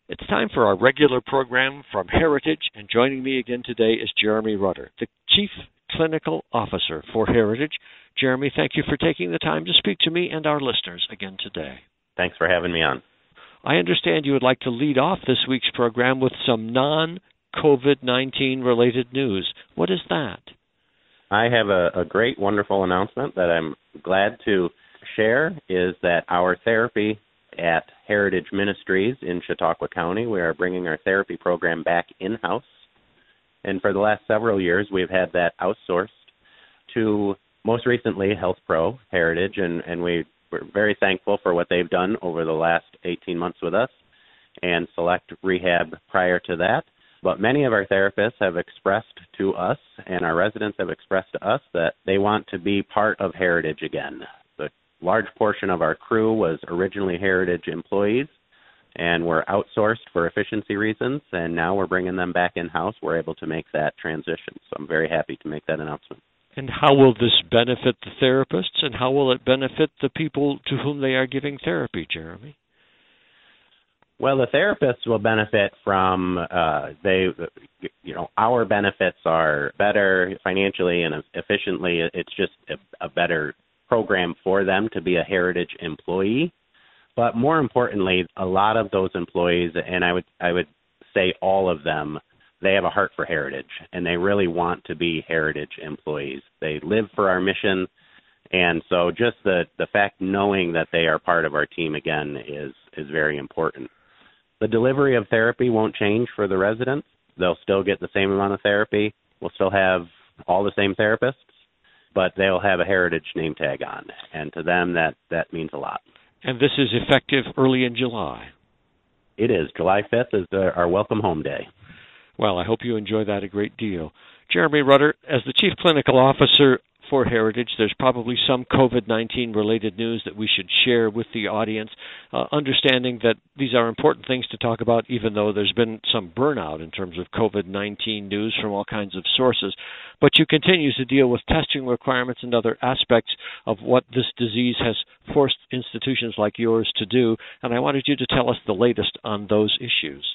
It's time for our regular program from Heritage, and joining me again today is Jeremy Rutter, the Chief Clinical Officer for Heritage. Jeremy, thank you for taking the time to speak to me and our listeners again today. Thanks for having me on. I understand you would like to lead off this week's program with some non-COVID-19 related news. What is that? I have a great, wonderful announcement that I'm glad to share, is that our therapy at Heritage Ministries in Chautauqua County, we are bringing our therapy program back in-house. And for the last several years, we've had that outsourced to, most recently, Health Pro Heritage, and we're very thankful for what they've done over the last 18 months with us, and Select Rehab prior to that. But many of our therapists have expressed to us, and our residents have expressed to us, that they want to be part of Heritage again. The large portion of our crew was originally Heritage employees, and were outsourced for efficiency reasons, and now we're bringing them back in-house. We're able to make that transition, so I'm very happy to make that announcement. And how will this benefit the therapists, and how will it benefit the people to whom they are giving therapy, Jeremy? Well, the therapists will benefit from, our benefits are better financially and efficiently. It's just a better program for them to be a Heritage employee. But more importantly, a lot of those employees, and I would say all of them, they have a heart for Heritage, and they really want to be Heritage employees. They live for our mission, and so just the fact knowing that they are part of our team again is very important. The delivery of therapy won't change for the residents. They'll still get the same amount of therapy. We'll still have all the same therapists, but they'll have a Heritage name tag on, and to them that means a lot. And this is effective early in July. It is. July 5th is our welcome home day. Well, I hope you enjoy that a great deal. Jeremy Rutter, as the Chief Clinical Officer for Heritage, there's probably some COVID-19 related news that we should share with the audience, understanding that these are important things to talk about, even though there's been some burnout in terms of COVID-19 news from all kinds of sources. But you continue to deal with testing requirements and other aspects of what this disease has forced institutions like yours to do, and I wanted you to tell us the latest on those issues.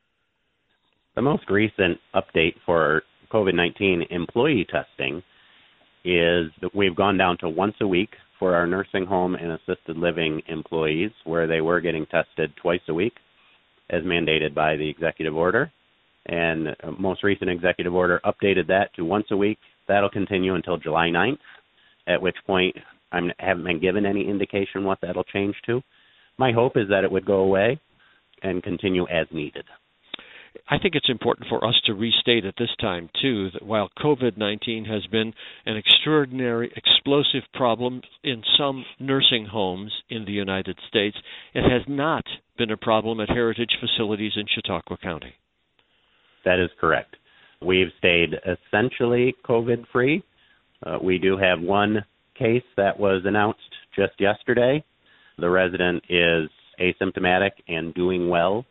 The most recent update for COVID-19 employee testing is that we've gone down to once a week for our nursing home and assisted living employees, where they were getting tested twice a week, as mandated by the executive order. And most recent executive order updated that to once a week. That'll continue until July 9th, at which point I haven't been given any indication what that'll change to. My hope is that it would go away and continue as needed. I think it's important for us to restate at this time, too, that while COVID-19 has been an extraordinary, explosive problem in some nursing homes in the United States, it has not been a problem at Heritage facilities in Chautauqua County. That is correct. We've stayed essentially COVID-free. We do have one case that was announced just yesterday. The resident is asymptomatic and doing well.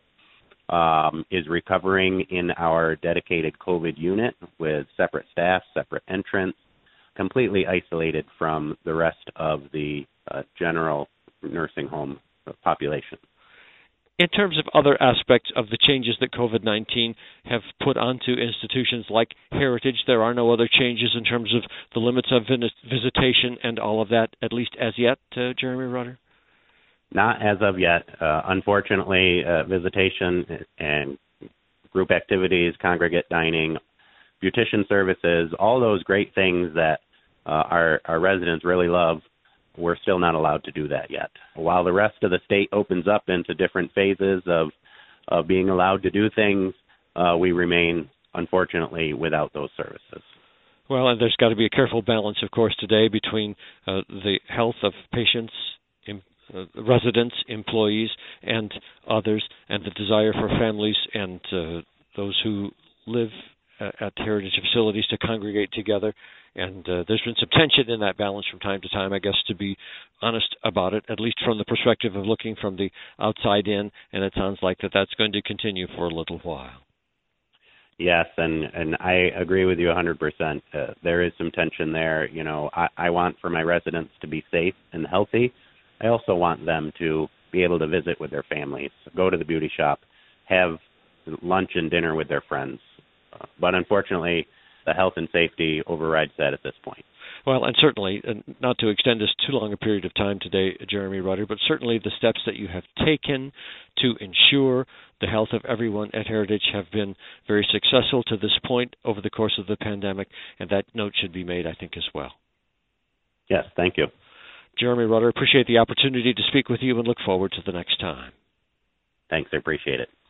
Is recovering in our dedicated COVID unit with separate staff, separate entrance, completely isolated from the rest of the general nursing home population. In terms of other aspects of the changes that COVID-19 have put onto institutions like Heritage, there are no other changes in terms of the limits of visitation and all of that, at least as yet, Jeremy Rutter? Not as of yet. Unfortunately, visitation and group activities, congregate dining, beautician services, all those great things that our residents really love, we're still not allowed to do that yet. While the rest of the state opens up into different phases of being allowed to do things, we remain, unfortunately, without those services. Well, and there's got to be a careful balance, of course, today between the health of patients, residents, employees, and others, and the desire for families and those who live at Heritage facilities to congregate together. And there's been some tension in that balance from time to time, I guess, to be honest about it, at least from the perspective of looking from the outside in, and it sounds like that's going to continue for a little while. Yes, and I agree with you 100%. There is some tension there. You know, I want for my residents to be safe and healthy. I also want them to be able to visit with their families, go to the beauty shop, have lunch and dinner with their friends. But unfortunately, the health and safety overrides that at this point. Well, and certainly, not to extend this too long a period of time today, Jeremy Rudder, but certainly the steps that you have taken to ensure the health of everyone at Heritage have been very successful to this point over the course of the pandemic, and that note should be made, I think, as well. Yes, thank you. Jeremy Rudder, appreciate the opportunity to speak with you and look forward to the next time. Thanks, I appreciate it.